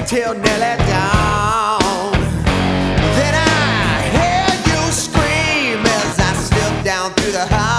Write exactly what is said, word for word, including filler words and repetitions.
till nearly dawn. Then I hear you scream as I slip down through the hall.